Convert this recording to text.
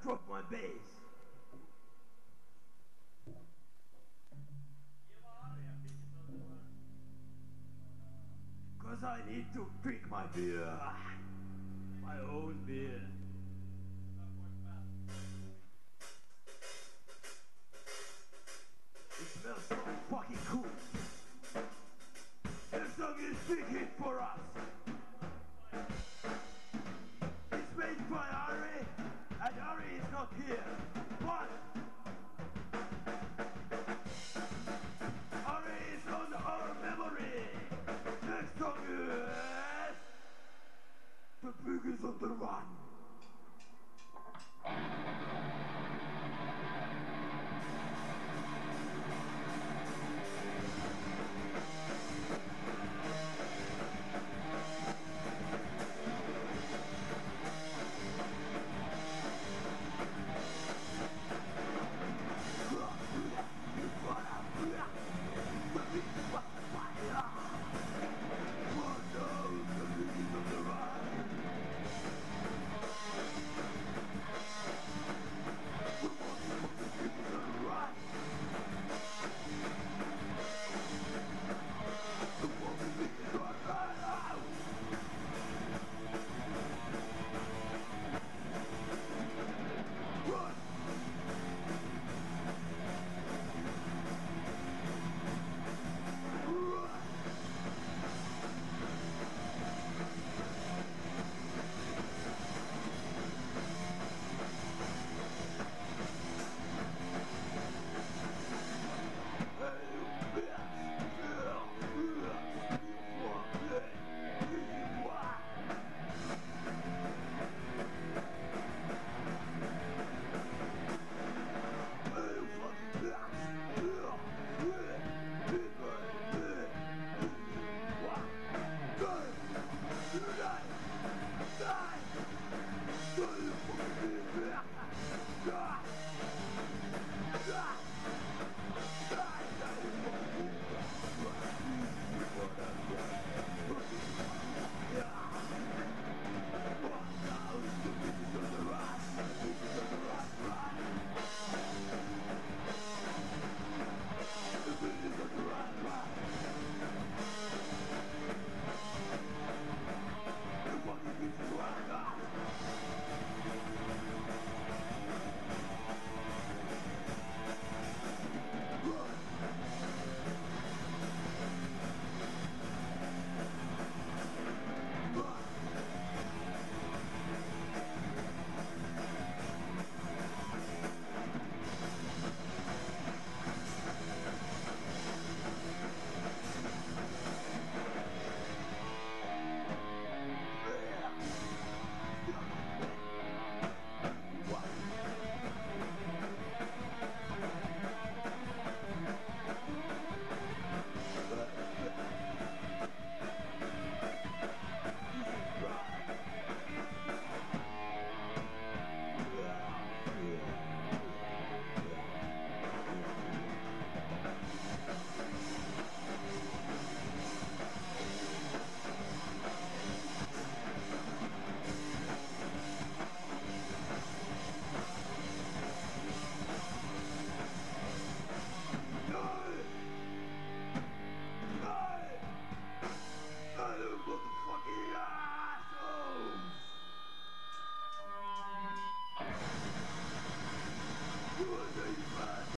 drop my bass. Cause I need to drink my beer. My own beer. It smells so fucking cool. This song is big hit for us. It's made by Ari, and Ari is not here. But Ari is on our memory. Next song is The Pig is on the Run.